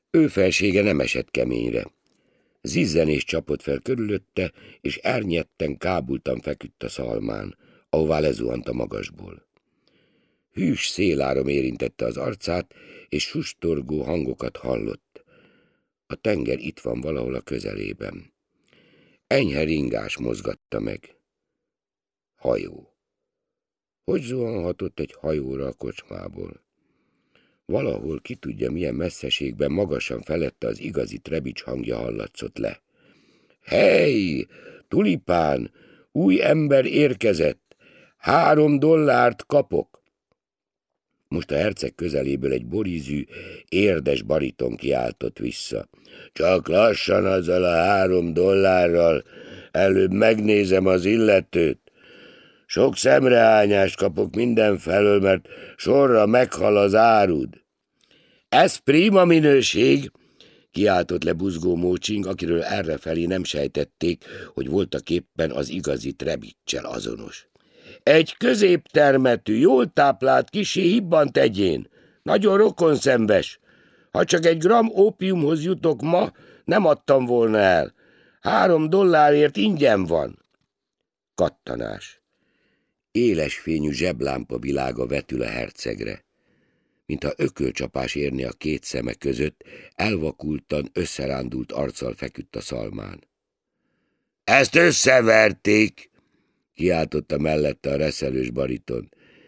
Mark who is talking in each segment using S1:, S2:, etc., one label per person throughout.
S1: Ő felsége nem esett keményre. Zizzenés csapott fel körülötte, és ernyetten, kábultan feküdt a szalmán, ahová lezuhant a magasból. Hűs széláram érintette az arcát, és sustorgó hangokat hallott. A tenger itt van valahol a közelében. Enyhe ringás mozgatta meg. Hajó. Hogy zuhanhatott egy hajóra a kocsmából? Valahol, ki tudja milyen messzeségben, magasan felette az igazi Trebics hangja hallatszott le. Hey, tulipán, új ember érkezett, $3 kapok. Most a herceg közeléből egy borízű, érdes bariton kiáltott vissza. Csak lassan azzal a $3, előbb megnézem az illetőt. Sok szemrehányást kapok mindenfelől, mert sorra meghal az árud. Ez prima minőség, kiáltott le buzgó Mócsing, akiről errefelé nem sejtették, hogy voltaképpen az igazi Trebicsel azonos. Egy középtermetű, jól táplált, kissé hibbant egyén, nagyon rokonszenves. Ha csak egy gram ópiumhoz jutok ma, nem adtam volna el. $3 ingyen van. Kattanás. Éles fényű zseblámpa világa vetül a hercegre. Mintha ökölcsapás érni a két szeme között, elvakultan, összerándult arccal feküdt a szalmán. Ezt összeverték, kiáltotta mellette a reszelős bariton.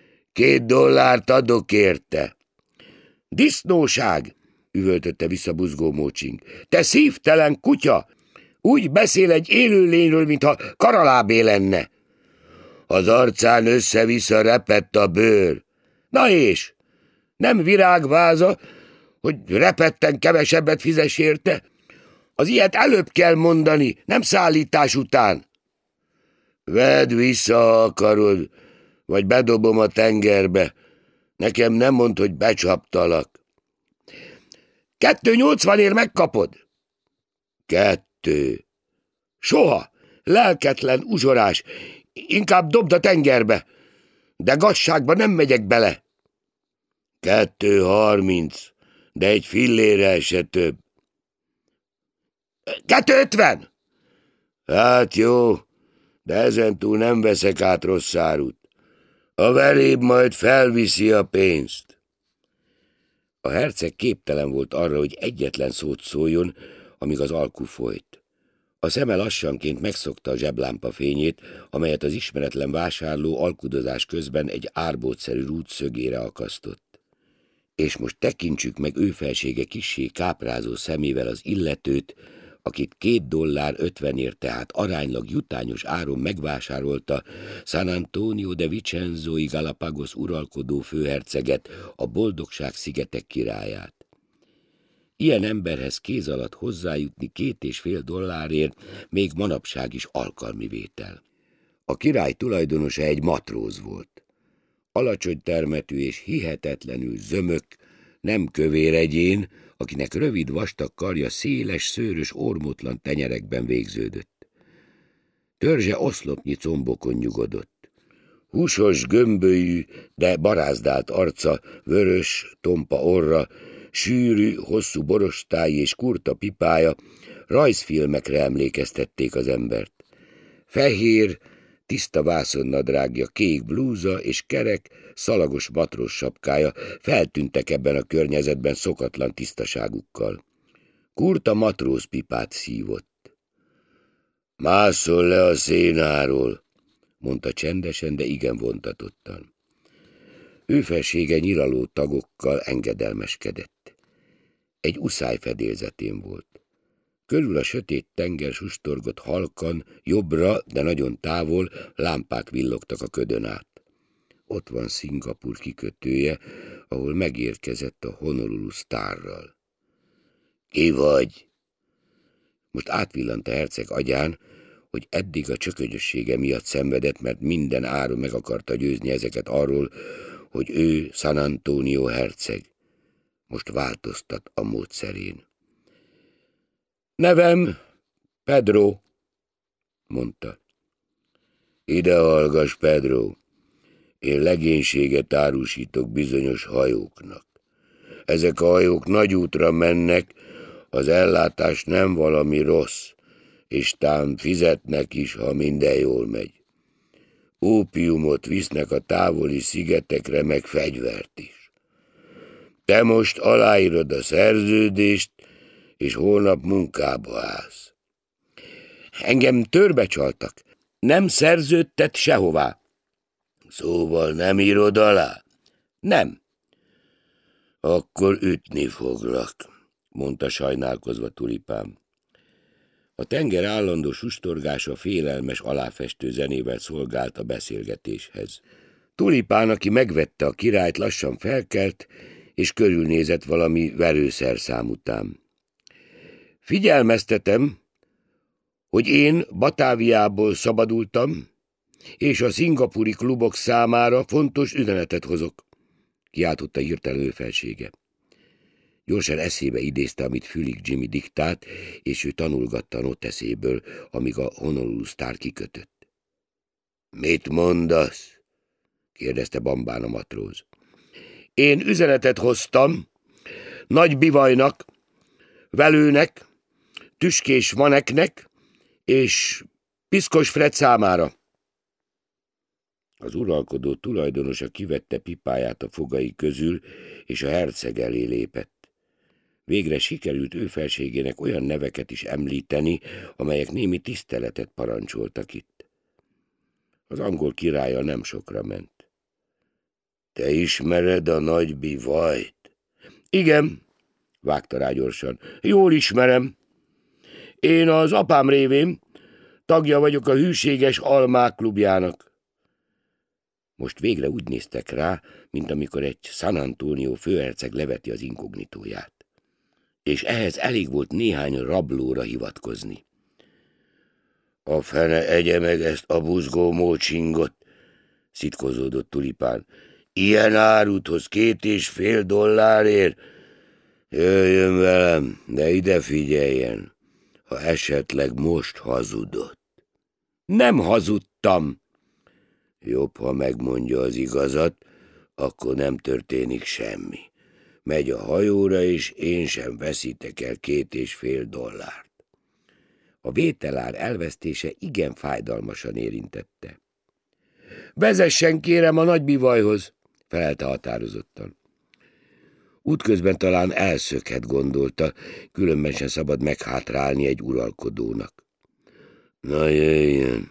S1: $2 adok érte. Disznóság, üvöltötte vissza buzgó Mócsing. Te szívtelen kutya! Úgy beszél egy élőlényről, mintha karalábé lenne. Az arcán össze-vissza repett a bőr. Na és? Nem virágváza, hogy repetten kevesebbet fizess érte? Az ilyet előbb kell mondani, nem szállítás után. Vedd vissza, ha akarod, vagy bedobom a tengerbe. Nekem nem mondd, hogy becsaptalak. 2,80 megkapod. 2. Soha, lelketlen uzsorás, inkább dobd a tengerbe, de gazságba nem megyek bele. 2,30, de egy fillérrel se több. 2,50. Hát jó, de ezentúl nem veszek át rossz árut. A veréb majd felviszi a pénzt. A herceg képtelen volt arra, hogy egyetlen szót szóljon, amíg az alku folyt. A szeme lassanként megszokta a zseblámpa fényét, amelyet az ismeretlen vásárló alkudozás közben egy árbócszerű rút szögére akasztott. És most tekintsük meg ő felsége kissé káprázó szemével az illetőt, akit $2.50, tehát aránylag jutányos áron megvásárolta San Antonio de Vicenzoi Galapagos uralkodó főherceget, a Boldogság szigetek királyát. Ilyen emberhez kéz alatt hozzájutni $2,50 még manapság is alkalmi vétel. A király tulajdonosa egy matróz volt. Alacsony termetű és hihetetlenül zömök, nem kövér egyén, akinek rövid vastag karja széles, szőrös, ormótlan tenyerekben végződött. Törzse oszlopnyi combokon nyugodott. Húsos, gömbölyű, de barázdált arca, vörös, tompa orra, sűrű, hosszú borostály és kurta pipája rajzfilmekre emlékeztették az embert. Fehér, tiszta vászonnadrágja, kék blúza és kerek, szalagos matrós sapkája feltűntek ebben a környezetben szokatlan tisztaságukkal. Kurta matrózpipát szívott. Másszol le a szénáról, mondta csendesen, de igen vontatottan. Ő felsége nyilaló tagokkal engedelmeskedett. Egy uszály fedélzetén volt. Körül a sötét tenger sustorgott halkan, jobbra, de nagyon távol lámpák villogtak a ködön át. Ott van Szingapúr kikötője, ahol megérkezett a Honolulu Starral. Ki vagy? Most átvillant a herceg agyán, hogy eddig a csökönyössége miatt szenvedett, mert minden áron meg akarta győzni ezeket arról, hogy ő San Antonio herceg. Most változtat a módszerén. Nevem Pedro, mondta. Ide hallgass, Pedro. Én legénységet árusítok bizonyos hajóknak. Ezek a hajók nagy útra mennek, az ellátás nem valami rossz, és tán fizetnek is, ha minden jól megy. Ópiumot visznek a távoli szigetekre, meg fegyvert is. Te most aláírod a szerződést, és holnap munkába állsz. Engem törbe csaltak. Nem szerződtet sehová. Szóval nem írod alá? Nem. Akkor ütni foglak, mondta sajnálkozva Tulipán. A tenger állandó sustorgása félelmes aláfestő zenével szolgált a beszélgetéshez. Tulipán, aki megvette a királyt, lassan felkelt, és körülnézett valami verőszerszám után. Figyelmeztetem, hogy én Batáviából szabadultam, és a szingapúri klubok számára fontos üzenetet hozok, kiáltotta hirtelen ő felsége. Gyorsan eszébe idézte, amit fülig Jimmy diktált, és ő tanulgatta a noteszéből, amíg a Honolulu Star kikötött. Mit mondasz? kérdezte bambán a matróz. Én üzenetet hoztam Nagy Bivajnak, Velőnek, Tüskés Vaneknek és Piszkos Fred számára. Az uralkodó tulajdonosa kivette pipáját a fogai közül, és a herceg elé lépett. Végre sikerült ő felségének olyan neveket is említeni, amelyek némi tiszteletet parancsoltak itt. Az angol királlyal nem sokra ment. Te ismered a Nagy Bivajt? Igen, vágta rá gyorsan. Jól ismerem. Én az apám révén tagja vagyok a hűséges Almák klubjának. Most végre úgy néztek rá, mint amikor egy San Antonio főherceg leveti az inkognitóját. És ehhez elég volt néhány rablóra hivatkozni. A fene egye meg ezt a buzgó mócsingot, szitkozódott Tulipán. Ilyen árut hoz $2,5 Jöjjön velem, de ide figyeljen, ha esetleg most hazudott. Nem hazudtam. Jobb, ha megmondja az igazat, akkor nem történik semmi. Megy a hajóra, és én sem veszítek el $2,5. A vételár elvesztése igen fájdalmasan érintette. Vezessen kérem a Nagy Bivajhoz, felelte határozottan. Útközben talán elszökhet, gondolta, különben sem szabad meghátrálni egy uralkodónak. Na jöjjön!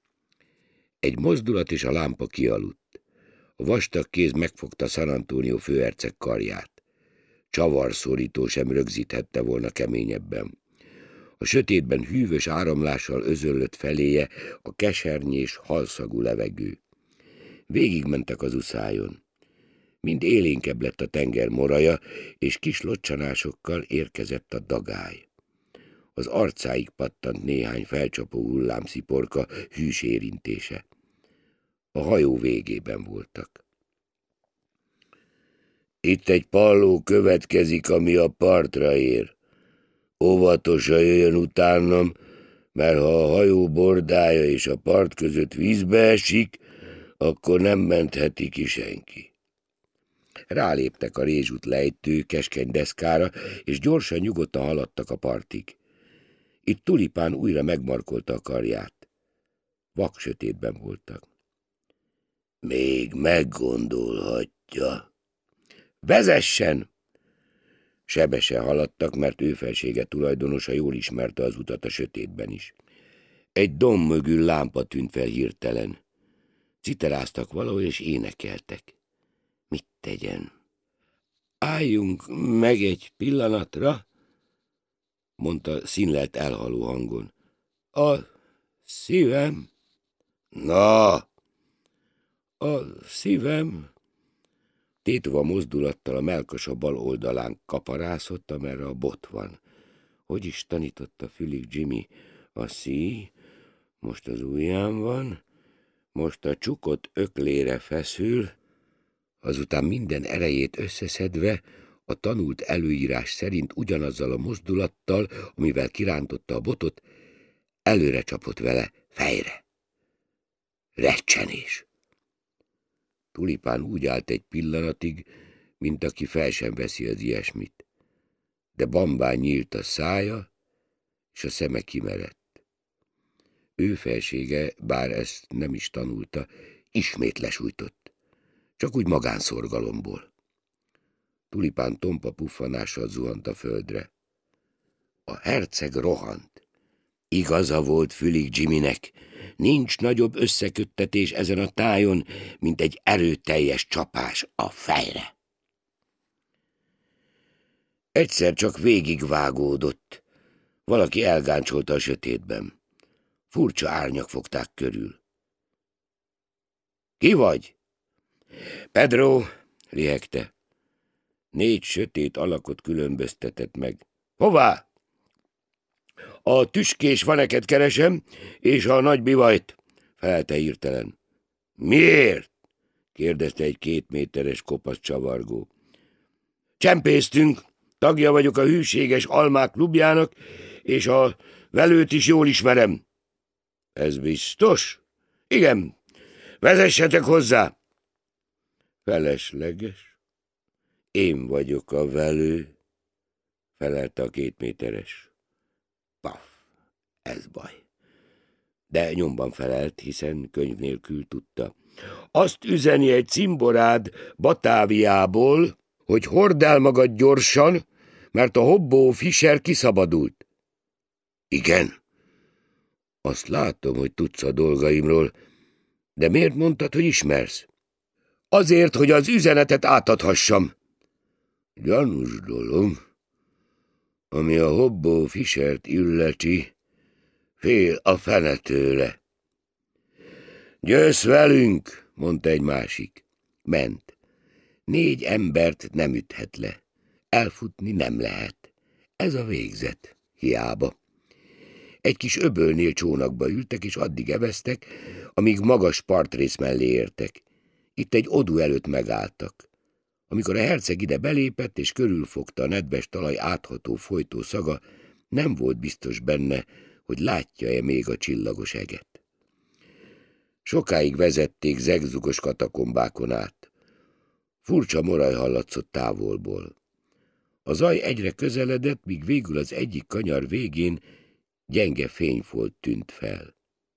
S1: Egy mozdulat, és a lámpa kialudt. A vastag kéz megfogta San Antonio főherceg karját. Csavarszorító sem rögzíthette volna keményebben. A sötétben hűvös áramlással özöllött feléje a kesernyés, halszagú levegő. Végigmentek az uszályon. Mind élénkebb lett a tenger moraja, és kis locsanásokkal érkezett a dagály. Az arcáig pattant néhány felcsapó hullámsziporka hűs érintése. A hajó végében voltak. Itt egy palló következik, ami a partra ér. Óvatosan jöjjön utánam, mert ha a hajó bordája és a part között vízbe esik, akkor nem mentheti ki senki. Ráléptek a rézsút lejtő keskeny deszkára, és gyorsan nyugodtan haladtak a partig. Itt Tulipán újra megmarkolta a karját. Vak sötétben voltak. Még meggondolhatja. Vezessen! Sebesen haladtak, mert ő felsége tulajdonosa jól ismerte az utat a sötétben is. Egy domb mögül lámpa tűnt fel hirtelen. Citeráztak valahol, és énekeltek. Mit tegyen? Álljunk meg egy pillanatra, mondta színlelt elhaló hangon. A szívem. Na! A szívem. Tétova mozdulattal a mellkasa bal oldalán kaparászott, amerre a bot van. Hogy is tanította fülig Jimmy? A szíj, most az ujján van, most a csukott öklére feszül, azután minden erejét összeszedve, a tanult előírás szerint ugyanazzal a mozdulattal, amivel kirántotta a botot, előre csapott vele fejre. Recsenés! Tulipán úgy állt egy pillanatig, mint aki fel sem veszi az ilyesmit. De bambán nyílt a szája, és a szeme kimerett. Ő felsége, bár ezt nem is tanulta, ismét lesújtott, csak úgy magánszorgalomból. Tulipán tompa puffanással zuhant a földre. A herceg rohant. Igaza volt Fülig Jimmynek, nincs nagyobb összeköttetés ezen a tájon, mint egy erőteljes csapás a fejre. Egyszer csak végigvágódott. Valaki elgáncsolta a sötétben. Furcsa árnyak fogták körül. Ki vagy? Pedro, lihegte. 4 sötét alakot különböztetett meg. Hová? A tüskés vaneket keresem, és a nagy bivajt, felelte hirtelen. Miért? kérdezte egy 2 méteres kopasz csavargó. Csempésztünk, tagja vagyok a hűséges almák klubjának, és a velőt is jól ismerem. Ez biztos? Igen, vezessetek hozzá. Felesleges. Én vagyok a velő, felelte a 2 méteres. Paf, ez baj. De nyomban felelt, hiszen könyv nélkül tudta. Azt üzeni egy cimborád Batáviából, hogy hordd el magad gyorsan, mert a hobbó Fischer kiszabadult. Igen. Azt látom, hogy tudsz a dolgaimról, de miért mondtad, hogy ismersz? Azért, hogy az üzenetet átadhassam. Gyanús dolog. Ami a hobbó Fischert illeti, fél a fene tőle. Győzz velünk, mondta egy másik. Ment. 4 embert nem üthet le. Elfutni nem lehet. Ez a végzet. Hiába. Egy kis öbölnél csónakba ültek, és addig eveztek, amíg magas partrész mellé értek. Itt egy odú előtt megálltak. Amikor a herceg ide belépett, és körülfogta a nedves talaj átható folytó szaga, nem volt biztos benne, hogy látja-e még a csillagos eget. Sokáig vezették zegzugos katakombákon át. Furcsa moraj hallatszott távolból. A zaj egyre közeledett, míg végül az egyik kanyar végén gyenge fényfolt tűnt fel.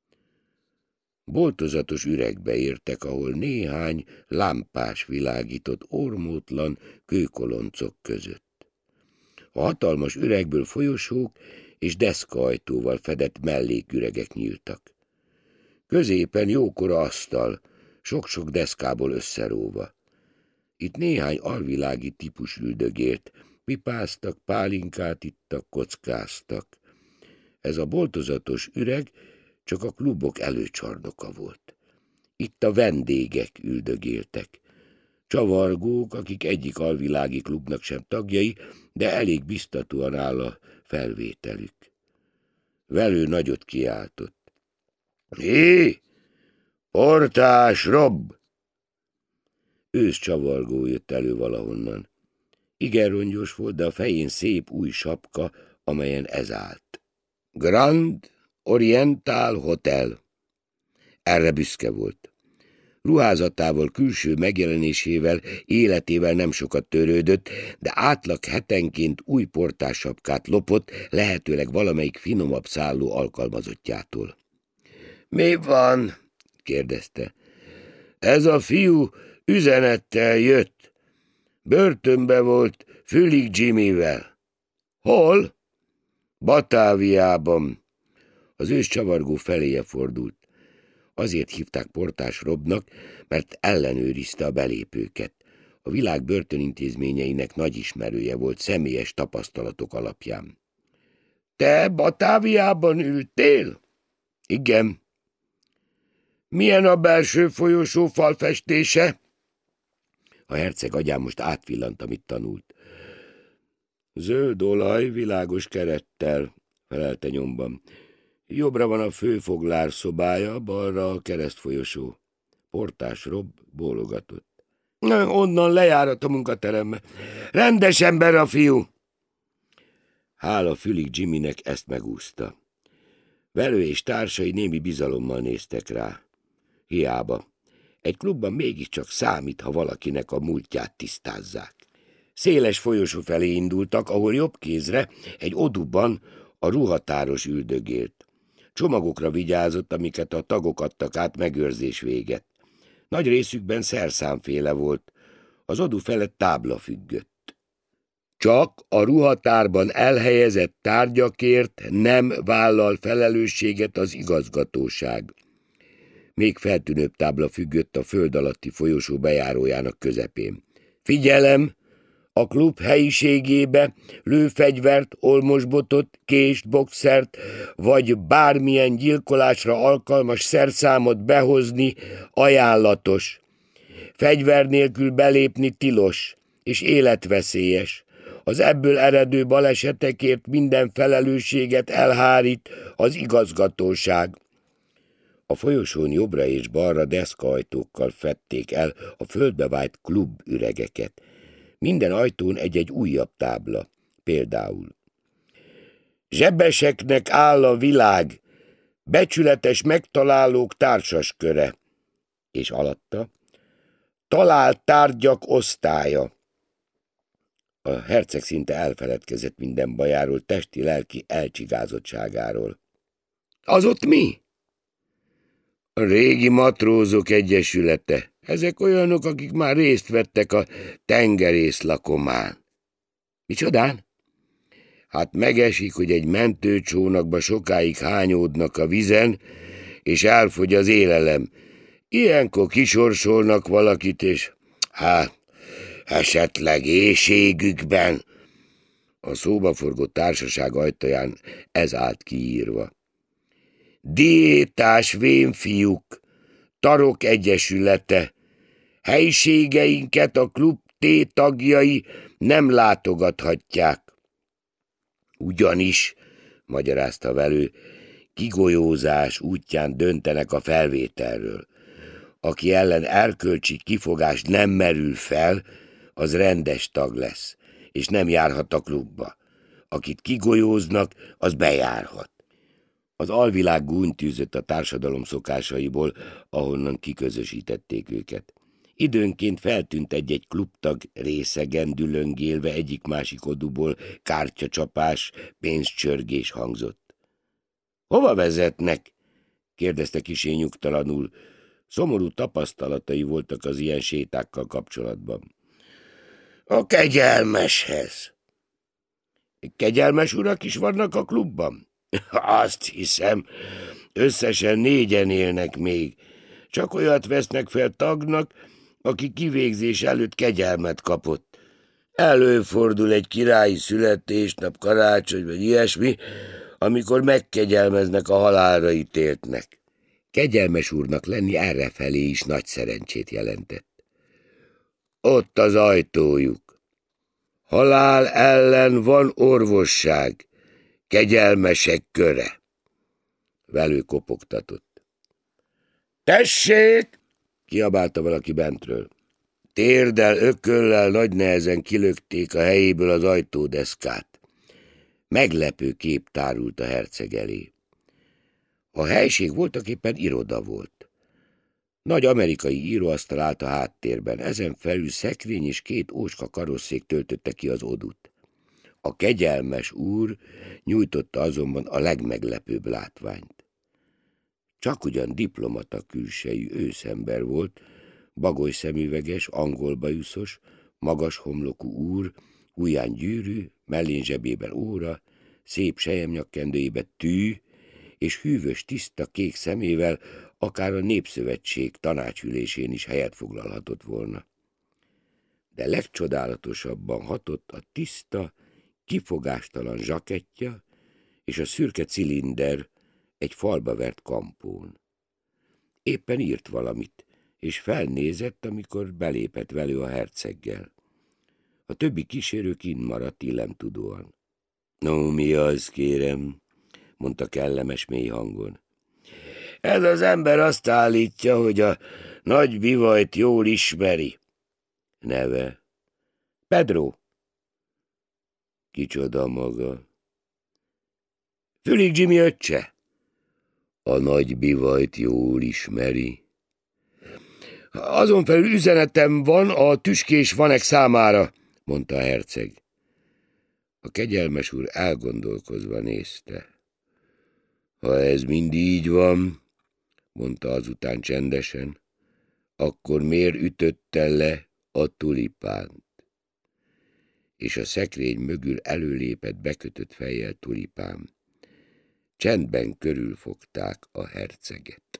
S1: Boltozatos üregbe értek, ahol néhány lámpás világított ormótlan kőkoloncok között. A hatalmas üregből folyosók és deszkaajtóval fedett melléküregek nyíltak. Középen jókora asztal, sok-sok deszkából összeróva. Itt néhány alvilági típus üldögélt, pipáztak, pálinkát ittak, kockáztak. Ez a boltozatos üreg csak a klubok előcsarnoka volt. Itt a vendégek üldögéltek. Csavargók, akik egyik alvilági klubnak sem tagjai, de elég biztatóan áll a felvételük. Velő nagyot kiáltott. Hé! Portás Rob! Őszcsavargó jött elő valahonnan. Igen rongyos volt, de a fején szép új sapka, amelyen ez állt. Grand Oriental Hotel. Erre büszke volt. Ruházatával, külső megjelenésével, életével nem sokat törődött, de átlag hetenként új portássapkát lopott, lehetőleg valamelyik finomabb szálló alkalmazottjától. Mi van? kérdezte. Ez a fiú üzenettel jött. Börtönbe volt Fülig Jimmyvel. Hol? Batáviában. Az ős csavargó feléje fordult. Azért hívták portás Robnak, mert ellenőrizte a belépőket. A világ börtönintézményeinek nagy ismerője volt személyes tapasztalatok alapján. Te Batáviában ültél? Igen. Milyen a belső folyosó falfestése? A herceg agyán most átvillant, amit tanult. Zöld olaj, világos kerettel, felelte nyomban. Jobbra van a főfoglár szobája, balra a keresztfolyosó. Portás Rob bólogatott. Onnan lejárat a munkaterembe. Rendes ember a fiú! Hála Fülig Jimmynek ezt megúszta. Velő és társai némi bizalommal néztek rá. Hiába. Egy klubban mégiscsak számít, ha valakinek a múltját tisztázzák. Széles folyosó felé indultak, ahol jobb kézre egy oduban a ruhatáros üldögélt. Csomagokra vigyázott, amiket a tagok adtak át megőrzés véget. Nagy részükben szerszámféle volt, az odu felett tábla függött. Csak a ruhatárban elhelyezett tárgyakért nem vállal felelősséget az igazgatóság. Még feltűnőbb tábla függött a föld alatti folyosó bejárójának közepén. Figyelem! A klub helyiségébe lőfegyvert, olmosbotot, kést, boxert, vagy bármilyen gyilkolásra alkalmas szerszámot behozni ajánlatos. Fegyver nélkül belépni tilos, és életveszélyes. Az ebből eredő balesetekért minden felelősséget elhárít az igazgatóság. A folyosón jobbra és balra deszkaajtókkal fedték el a földbe vájt klubüregeket. Minden ajtón egy-egy újabb tábla, például: zsebeseknek áll a világ, becsületes megtalálók társasköre, és alatta: talált tárgyak osztálya. A herceg szinte elfeledkezett minden bajáról, testi-lelki elcsigázottságáról. Az ott mi? A régi matrózok egyesülete. Ezek olyanok, akik már részt vettek a tengerészlakomán. Micsodán? Hát megesik, hogy egy mentőcsónakba sokáig hányódnak a vizen, és elfogy az élelem. Ilyenkor kisorsolnak valakit, és esetleg éhségükben. A szóbaforgó társaság ajtaján ez állt kiírva: diétás vénfiúk, tarok egyesülete. Helyiségeinket a klub T tagjai nem látogathatják. Ugyanis, magyarázta velő, kigolyózás útján döntenek a felvételről. Aki ellen erkölcsi kifogás nem merül fel, az rendes tag lesz, és nem járhat a klubba. Akit kigolyóznak, az bejárhat. Az alvilág gúnytűzött a társadalom szokásaiból, ahonnan kiközösítették őket. Időnként feltűnt egy-egy klubtag részegen dülöngélve egyik-másik oduból, kártyacsapás, pénzcsörgés hangzott. Hova vezetnek? Kérdezte kissé nyugtalanul. Szomorú tapasztalatai voltak az ilyen sétákkal kapcsolatban. A kegyelmeshez. Kegyelmes urak is vannak a klubban? Azt hiszem, összesen 4-en élnek még. Csak olyat vesznek fel tagnak, aki kivégzés előtt kegyelmet kapott. Előfordul egy királyi születésnap, karácsony vagy ilyesmi, amikor megkegyelmeznek a halálra ítéltnek. Kegyelmes úrnak lenni errefelé is nagy szerencsét jelentett. Ott az ajtójuk. Halál ellen van orvosság. Kegyelmesek köre. Velő kopogtatott. Tessék! Kiabálta valaki bentről. Térdel, ököllel nagy nehezen kilökték a helyéből az ajtódeszkát. Meglepő kép tárult a herceg elé. A helység voltaképpen iroda volt. Nagy amerikai íróasztal állt a háttérben, ezen felül szekrény és 2 ócska karosszék töltötte ki az odut. A kegyelmes úr nyújtotta azonban a legmeglepőbb látványt. Csakugyan diplomata külsejű őszember volt, bagoly szemüveges, angol bajuszos, magas homlokú úr, ujján gyűrű, mellén zsebében óra, szép selyemnyakkendőjébe tű, és hűvös, tiszta kék szemével akár a Népszövetség tanácsülésén is helyet foglalhatott volna. De legcsodálatosabban hatott a tiszta, kifogástalan zsakettja és a szürke cilinder egy falba vert kampón. Éppen írt valamit, és felnézett, amikor belépett velő a herceggel. A többi kísérő kint maradt illemtudóan. No, mi az, kérem? Mondta kellemes mély hangon. Ez az ember azt állítja, hogy a nagy bivajt jól ismeri. Neve? Pedro. Kicsoda maga? Fülig Jimmy öccse. A nagy bivajt jól ismeri. Azon felül üzenetem van a tüskés Vanek számára, mondta a herceg. A kegyelmes úr elgondolkozva nézte. Ha ez mind így van, mondta azután csendesen, akkor miért ütötte le a tulipánt? És a szekrény mögül előlépett bekötött fejjel Tulipán. Csendben körülfogták a herceget.